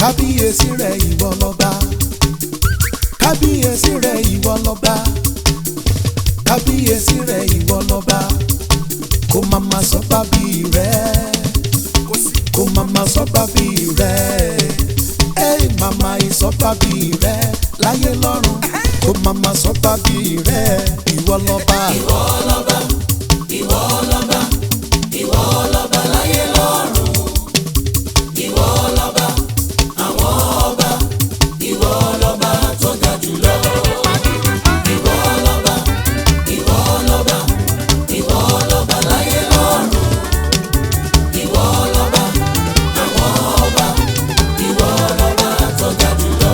kábíyèsí rẹ̀ ìwọ lọ́ba, kábíyèsí rẹ̀ ìwọ lọ́ba, kábíyèsí rẹ̀ ìwọ lọ́ba, kò má má sọ bábí rẹ̀, kò má má sọ bábí rẹ̀, màmá ìsọ bábí rẹ̀ láyé lọ́run, kò má má sọ bábí rẹ̀ ìwọ lọ́ba. Ìwọ lọ́ba, ìwọ lọ́ba, ìwọ lọ́ba láyé lọ́run, ìwọ lọ́ba àwọn ọba, ìwọ lọ́ba tó ga jùlọ. Ìwọ lọ́ba, ìwọ lọ́ba, ìwọ lọ́ba láyé lọ́run, ìwọ lọ́ba àwọn ọba, ìwọ lọ́ba tó ga jùlọ.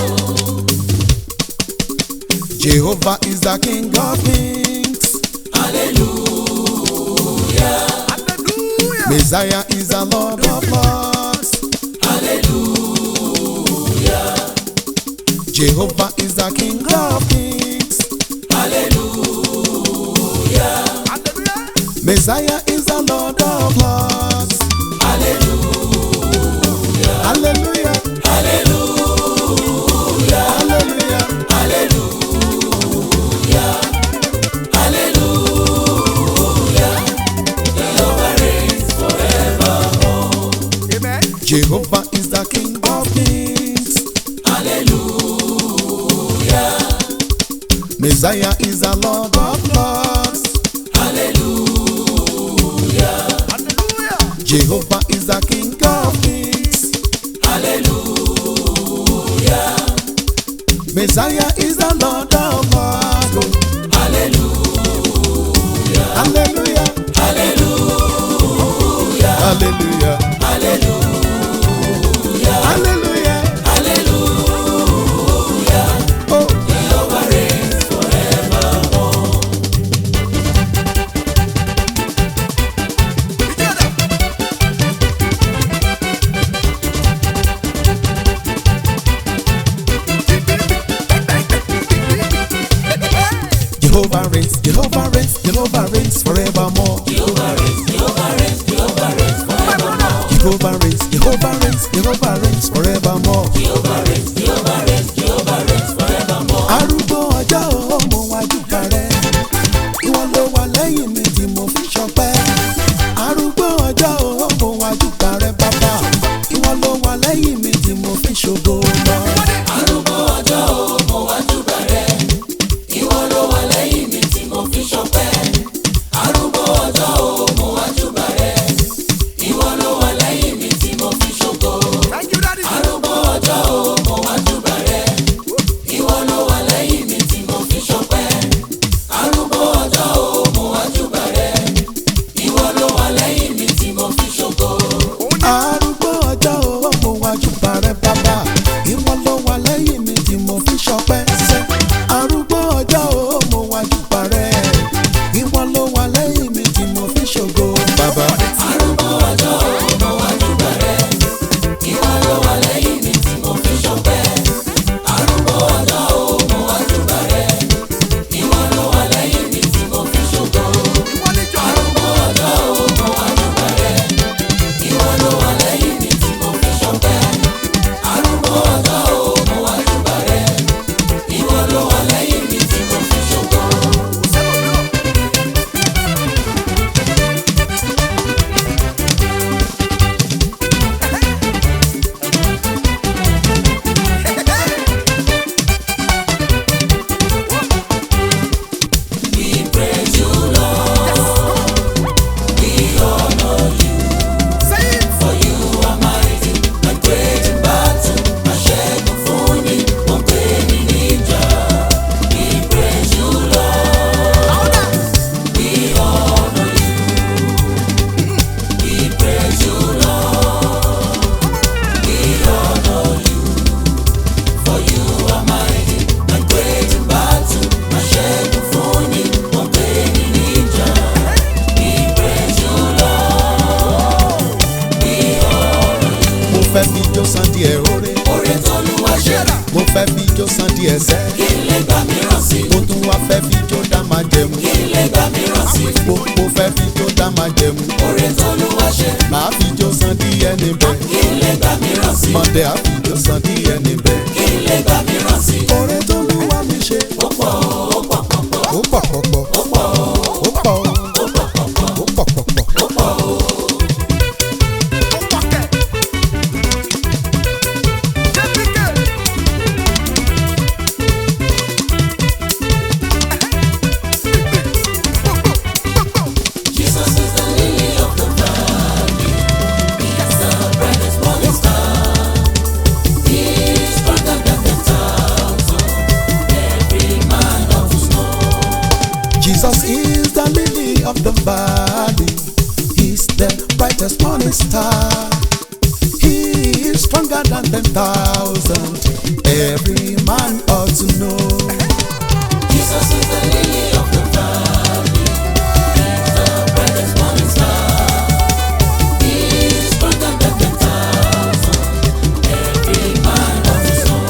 Jehovah is the King of Kings. Hallelujah. Messiah is the Lord of Lords. Hallelujah. Jehovah is the King of Kings. Hallelujah. Messiah is the Lord of Lords. Hallelujah. Hallelujah. Hallelujah. Hallelujah. Hallelujah. Hallelujah. Jehovah reigns forevermore. Jehovah is the King of Kings. Hallelujah. Messiah is the Lord of Lords. Hallelujah. Jehovah is the King of Kings. Hallelujah. Messiah is the Lord of Lords. Hallelujah. Hallelujah. Hallelujah. Hallelujah. Hallelujah. Hallelujah. Hallelujah. Oh. Jehovah reigns forevermore. Jehovah reigns, Jehovah reigns, Jehovah reigns forevermore. Jehovah reigns, Jehovah reigns, Jehovah reigns forevermore. Jehovah reigns, Jehovah reigns, Jehovah reigns forevermore. Jehovah reigns, Jehovah reigns, Jehovah reigns forevermore. Arúgbó ọjọ́ mo wá júbà rẹ̀, ìwọ ló wà lẹ́yìn mi tí mo fi ṣọpẹ́. Arúgbó ọjọ́ mo wá júbà rẹ̀ bàbá, ìwọ ló wà lẹ́yìn mi tí mo fi ṣògo lọ. Arúgbó ọjọ́ mo wá júbà rẹ̀, ìwọ ló wà lẹ́yìn mi tí mo fi ṣọpẹ́. Arúgbó ọjọ́ mo wá júbà rẹ̀, ìwọ ló wà lẹ́yìn mi tí mo fi ṣògo. Arúgbó ọjọ́ mo wá júbà rẹ̀, ìwọ ló wà lẹ́yìn mi tí mo fi ṣọpẹ́. Arúgbó ọjọ́ mo wá júbà rẹ̀, ìwọ ló wà lẹ́yìn mi tí mo fi ṣògo. Arúgbó ọjọ́ mo wá júbà rẹ̀ bàbá, ìwọ ló wà lẹ́yìn mi tí mo fi ṣọpẹ́ sẹ́. Arúgbó ọjọ́ mo wá júbà rẹ̀, ìwọ ló wà lẹ́yìn mi tí mo fi ṣògo bàbá. Arúgbó ọjọ́ mo wá júbà rẹ̀, ìwọ ló wà lẹ́yìn mi tí mo fi ṣọpẹ́. Arúgbó ọjọ́ mo wá júbà rẹ̀, ìwọ ló wà lẹ́yìn mi tí mo fi ṣògo. Arúgbó ọjọ́ mo wá júbà rẹ̀, ìwọ ló wà lẹ́yìn mi tí mo fi ṣọpẹ́. Arúgbó ọjọ́ mo wá júbà rẹ̀, ìwọ ló wà lẹ́yìn mi tí mo fi ṣògo. We praise you, Lord. We honor you. For you are mighty and great in battle. Aṣẹ́gun fún ni, wọ́n pè mí níjà. We praise you, Lord. We honor you. We praise you, Lord. We honor you. For you are mighty and great in battle. Aṣẹ́gun fún ni, wọ́n pè mí níjà. We praise you, Lord. We honor you. Mo fẹ́ fi jó san díẹ̀ oore, Oore t'Olúwa ṣe, mo fẹ́ fi jó san díẹ̀ sẹ́. kí n lè gbà mìíràn sí. Mo tún wá fẹ́ fi jó dá máa jẹ̀mú. Kí n lè gbà mìíràn sí. Mo fẹ́ fi jó dá máa jẹ̀mú. Oore t'Olúwa ṣe. Màá fi jó san díẹ̀ níbẹ̀. Kí n lè gbà mìíràn sí. Mọ̀dẹ́ á fi jó san díẹ̀ níbẹ̀. Kí n lè gbà mìíràn sí. Oore t'Olúwa mi ṣe. Ó pọ̀ ó pọ̀ pọ̀pọ̀. Ó pọ̀ pọ̀pọ̀. Ó pọ̀ Ó pọ̀ ó pọ̀ pọ̀pọ̀. ó pọ̀ pọ̀pọ̀. Ó pọ̀ ó. Jesus is the lily of the valley. He's the brightest morning star. He's stronger than the thousand. Every man ought to know. Jesus is the lily of the valley. He's the brightest morning star. He is stronger than 10,000. Every man ought to know. Jesus is the lily of the valley. He's the brightest morning star. He's stronger than the thousand. Every man ought to know.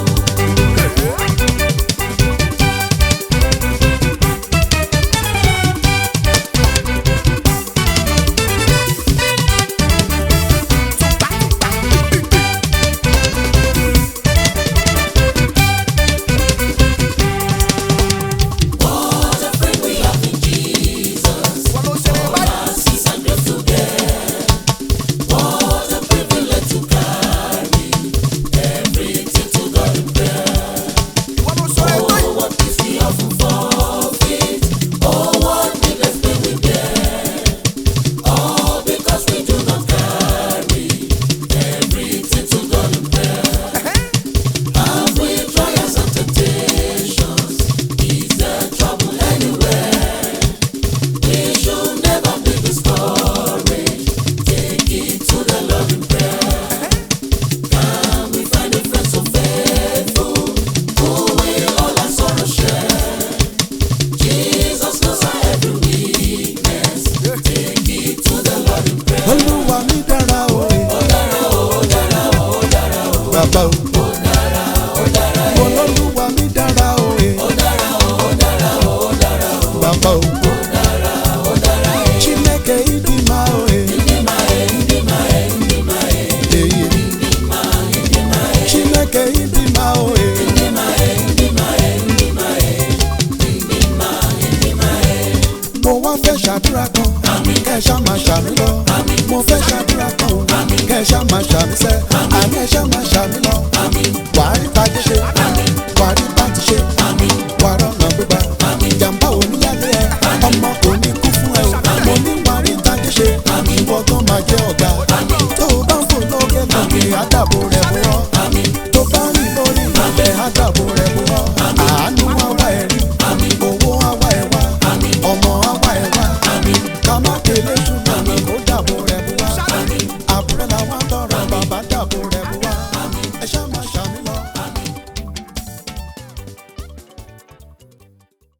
What a friend we have in Jesus. Mercies and grace to bear. What a privilege to carry everything to God in prayer. Oh, what peace we often forfeit. Oh, what needless pain we bear. All because we do not carry everything to God in prayer. And with trials and temptations, is there trouble anywhere? We should never be discouraged. Take it to the Lord in prayer. Can we find a friend so faithful, who will all our sorrow share? Jesus knows our every weakness. Take it to the Lord in prayer. Olúwa mi dára o. Ó dára o, ó dára o, ó dára o. Bàbá o. Ó dára, ó dára o. Olúwa mi dára o. Ó dára o, ó dára o, ó dára o. Bàbá o. Ó dára, ó dára e. Chineke ịdị mma o. Ndị ma e, ndị ma e, ndị ma e. Eyi. Ndị ma, ndị ma e. Chineke ịdị mma o. Ndị ma e, ndị ma e, ndị ma e. Ndị ma, ndị ma e. Mo wá fẹ́ ṣàdúrà kan. Kẹ́ ẹ ṣá máa